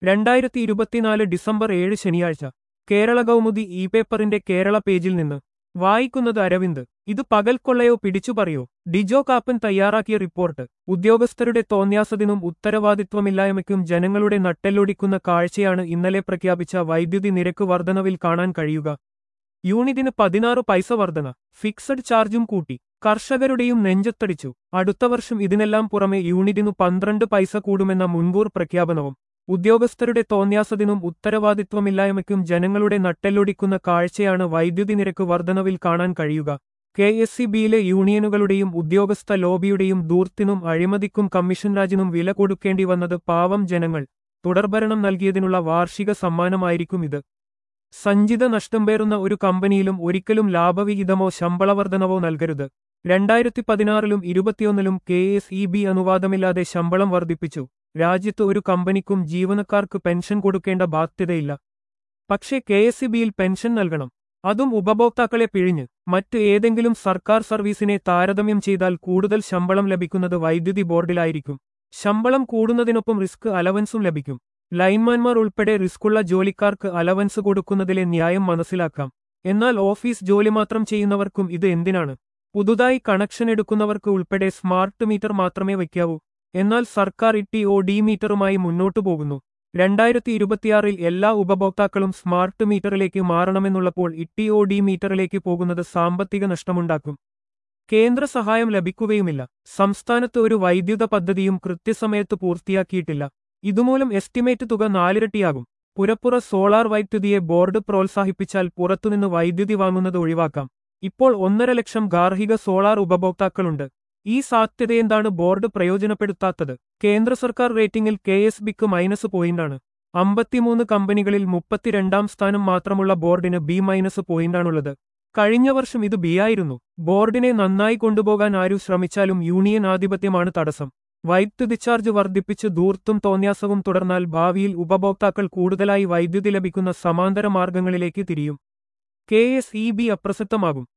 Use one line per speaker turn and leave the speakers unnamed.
2024 December 7 ശനിയാഴ്ച Kerala Kaumudi E പേപ്പറിന്റെ കേരള പേജിൽ നിന്ന് വായിക്കുന്നത് അരവിന്ദ്. ഇത് പകൽക്കൊള്ളയോ പിടിച്ചുപറിയോ? ഡിജോ കാപ്പൻ തയ്യാറാക്കിയ റിപ്പോർട്ട്. ഉദ്യോഗസ്ഥരുടെ തോന്യാസത്തിനും ഉത്തരവാദിത്വമില്ലായ്മയ്ക്കും ജനങ്ങളുടെ നട്ടെല്ലൊടിക്കുന്ന കാഴ്ചയാണ് ഇന്നലെ പ്രഖ്യാപിച്ച വൈദ്യുതി നിരക്ക് വർധനവിൽ കാണാൻ കഴിയുക. യൂണിറ്റിന് 16 പൈസ വർധന, ഫിക്സഡ് ചാർജും കൂട്ടി. കർഷകരുടെയും നെഞ്ചത്തടിച്ചു. അടുത്ത വർഷം ഇതിനെല്ലാം പുറമെ യൂണിറ്റിനു 12 പൈസ കൂടുമെന്ന മുൻകൂർ പ്രഖ്യാപനവും. ഉദ്യോഗസ്ഥരുടെ തോന്യാസത്തിനും ഉത്തരവാദിത്വമില്ലായ്മയ്ക്കും ജനങ്ങളുടെ നട്ടെല്ലൊടിക്കുന്ന കാഴ്ചയാണ് വൈദ്യുതി നിരക്ക് വർധനവിൽ കാണാൻ കഴിയുക. കെ.എസ്.ഇ.ബിയിലെ യൂണിയനുകളുടെയും ഉദ്യോഗസ്ഥ ലോബിയുടെയും ധൂർത്തിനും അഴിമതിക്കും കമ്മീഷൻ രാജിനും വില കൊടുക്കേണ്ടി വന്നത് പാവം ജനങ്ങൾ. തുടർഭരണം നൽകിയതിനുള്ള വാർഷിക സമ്മാനമായിരിക്കും ഇത്. സഞ്ചിത നഷ്ടം പേറുന്ന ഒരു കമ്പനിയിലും ഒരിക്കലും ലാഭവിഹിതമോ ശമ്പളവർധനവോ നൽകരുത്. 2016-ലും 2021-ലും കെ.എസ്.ഇ.ബി അനുവാദമില്ലാതെ ശമ്പളം വർദ്ധിപ്പിച്ചു. രാജ്യത്ത് ഒരു കമ്പനിക്കും ജീവനക്കാർക്ക് പെൻഷൻ കൊടുക്കേണ്ട ബാധ്യതയില്ല. പക്ഷേ കെ.എസ്.ഇ.ബിയിൽ പെൻഷൻ നൽകണം. അതും ഉപഭോക്താക്കളെ പിഴിഞ്ഞ്. മറ്റ് ഏതെങ്കിലും സർക്കാർ സർവീസിനെ താരതമ്യം ചെയ്താൽ കൂടുതൽ ശമ്പളം ലഭിക്കുന്നത് വൈദ്യുതി ബോർഡിലായിരിക്കും. ശമ്പളം കൂടുന്നതിനൊപ്പം റിസ്ക് അലവൻസും ലഭിക്കും. ലൈൻമാൻമാർ ഉൾപ്പെടെ റിസ്ക്കുള്ള ജോലിക്കാർക്ക് അലവൻസ് കൊടുക്കുന്നതിലെ ന്യായം മനസ്സിലാക്കാം. എന്നാൽ ഓഫീസ് ജോലി മാത്രം ചെയ്യുന്നവർക്കും ഇത് എന്തിനാണ്? പുതുതായി കണക്ഷൻ എടുക്കുന്നവർക്ക് ഉൾപ്പെടെ സ്മാർട്ട് മീറ്റർ മാത്രമേ വയ്ക്കാവൂ. എന്നാൽ സർക്കാർ ടി.ഒ.ഡി മീറ്ററുമായി മുന്നോട്ടു പോകുന്നു. 2026-ൽ എല്ലാ ഉപഭോക്താക്കളും സ്മാർട്ട് മീറ്ററിലേക്ക് മാറണമെന്നുള്ളപ്പോൾ ടി.ഒ.ഡി മീറ്ററിലേക്ക് പോകുന്നത് സാമ്പത്തിക നഷ്ടമുണ്ടാക്കും. കേന്ദ്ര സഹായം ലഭിക്കുകയുമില്ല. സംസ്ഥാനത്ത് ഒരു വൈദ്യുത പദ്ധതിയും കൃത്യസമയത്ത് പൂർത്തിയാക്കിയിട്ടില്ല. ഇതുമൂലം എസ്റ്റിമേറ്റ് തുക 4 ഇരട്ടിയാകും. പുരപ്പുറ സോളാർ വൈദ്യുതിയെ ബോർഡ് പ്രോത്സാഹിപ്പിച്ചാൽ പുറത്തുനിന്ന് വൈദ്യുതി വാങ്ങുന്നത് ഒഴിവാക്കാം. ഇപ്പോൾ 1.5 ലക്ഷം ഗാർഹിക സോളാർ ഉപഭോക്താക്കളുണ്ട്. ഈ സാധ്യതയെന്താണ് ബോർഡ് പ്രയോജനപ്പെടുത്താത്തത്? കേന്ദ്ര സർക്കാർ റേറ്റിംഗിൽ കെ.എസ്.ബിക്ക് -പോയിന്റാണ്. 53 കമ്പനികളിൽ 32-ാം സ്ഥാനം മാത്രമുള്ള ബോർഡിന് B-പോയിന്റാണുള്ളത്. കഴിഞ്ഞ വർഷം ഇത് B ആയിരുന്നു. ബോർഡിനെ നന്നായി കൊണ്ടുപോകാൻ ആരു ശ്രമിച്ചാലും യൂണിയൻ ആധിപത്യമാണ് തടസ്സം. വൈദ്യുതി ചാർജ് വർദ്ധിപ്പിച്ച് ധൂർത്തും തോന്യാസവും തുടർന്നാൽ ഭാവിയിൽ ഉപഭോക്താക്കൾ കൂടുതലായി വൈദ്യുതി ലഭിക്കുന്ന സമാന്തര മാർഗങ്ങളിലേക്ക് തിരിയും. കെ.എസ്.ഇ.ബി അപ്രസക്തമാകും.